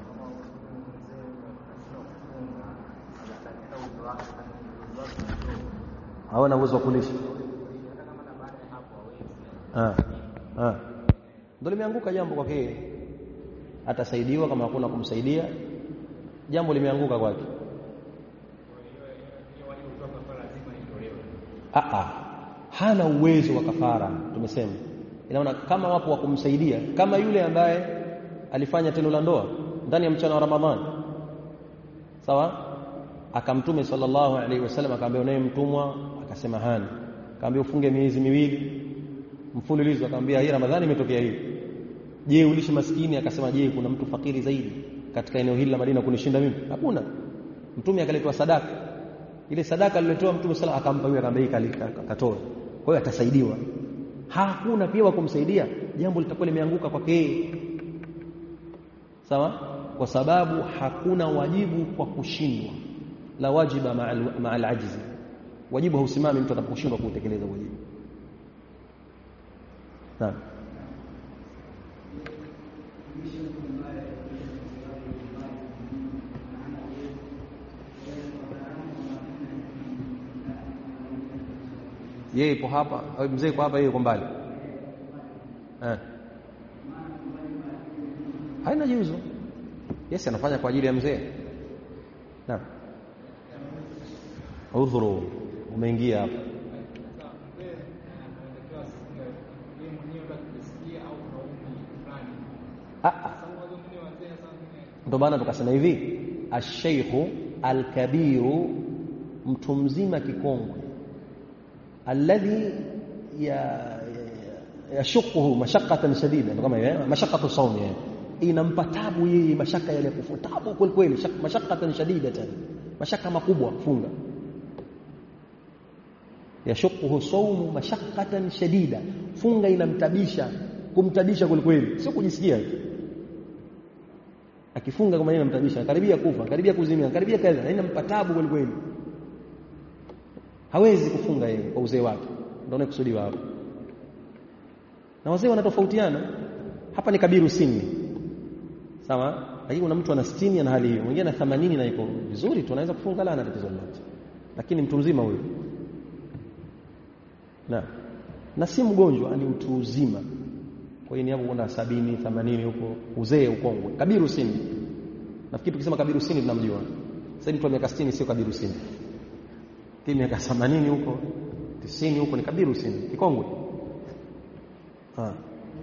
hawana uwezo wa kulisha. Ah. Ah. Ndio limeanguka jambo kwake. Atasaidiwa kama hakuna kumsaidia. Jambo limeanguka kwake. Ah ah. Hana uwezo wa kafara, tumesema. inaona kama wapo wa kumsaidia, kama yule ambaye alifanya tendo la ndoa ndani ya mchana wa Ramadhani. Sawa? Akamtume sallallahu alaihi wasallam akamwambia unaye mtumwa, akasema hana. Akamwambia ufunge miezi miwili mfululizo, akamwambia hii Ramadhani imetokea hivi. Je, ulishe maskini? Akasema je, kuna mtu fakiri zaidi katika eneo hili la Madina kunishinda mimi? Hakuna. Mtume akaletwa sadaka. Ile sadaka aliyotoa Mtume sallallahu akampa yule, akamwambia hii akatoa. Kwa hiyo atasaidiwa. Hakuna pia wa kumsaidia, jambo litakuwa limeanguka kwake. Sawa? Kwa sababu hakuna wajibu kwa kushindwa. La wajiba ma'al ajzi. Wajibu hausimami mtu atakaposhindwa kutekeleza wajibu. Naam. Yeye ipo hapa au mzee ipo hapa, yeye yuko mbali. Eh. Haina juzu. Yes, anafanya kwa ajili ya mzee. Naam. Udhuru umeingia hapa. Ah. Ndio maana tukasema hivi, ash-shaykhu al-kabiru, mtu mzima kikongwe, alladhi ya yashuquhu mashaqqatan shadida, kama yeye mashaqqatu sawm, yeye inampa tabu yeye, mashaka yale kufunga tabu kweli kweli, mashaqqatan shadidatan, mashaka makubwa funga. Yashuquhu sawm mashaqqatan shadida, funga inamtabisha, kumtabisha kweli kweli, sio kujisikia hivi. Akifunga kama yeye inamtabisha, karibia kufa, karibia kuzimia, karibia kaza, inampa tabu kweli kweli. Hawezi kufunga yeye kwa uzee wake. Ndio nakusudiwa hapo. Na wazee wanatofautiana. Hapa ni kabiru sini. Sawa? Lakini kuna mtu ana sitini ana hali hiyo, mwingine ana themanini na iko vizuri, tunaweza kufunga la na tatizo lolote. Lakini mtu mzima huyo. Na na si mgonjwa, ni mtu uzima. Kwa hiyo ni hapo kuna sabini, themanini huko, uzee ukongwe. Kabiru sini. Nafikiri tukisema kabiru sini tunamjua. Sasa mtu wa miaka sitini sio kabiru sini. Kile miaka themanini huko, tisini huko ni kabiru sini, kikongwe. Ah.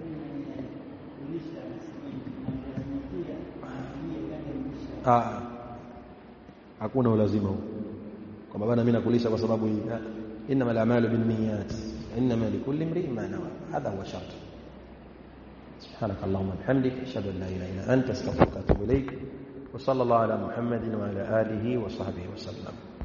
Ah. Hakuna ulazima huo. Kwa baba mimi nakulisha kwa sababu hii. Innamal a'malu binniyat, innama likulli imrin ma nawa. Hadha huwa shart. سبحانك اللهم وبحمدك اشهد ان لا اله الا انت استغفرك واتوب اليك وصلى الله على محمد وعلى اله وصحبه وسلم.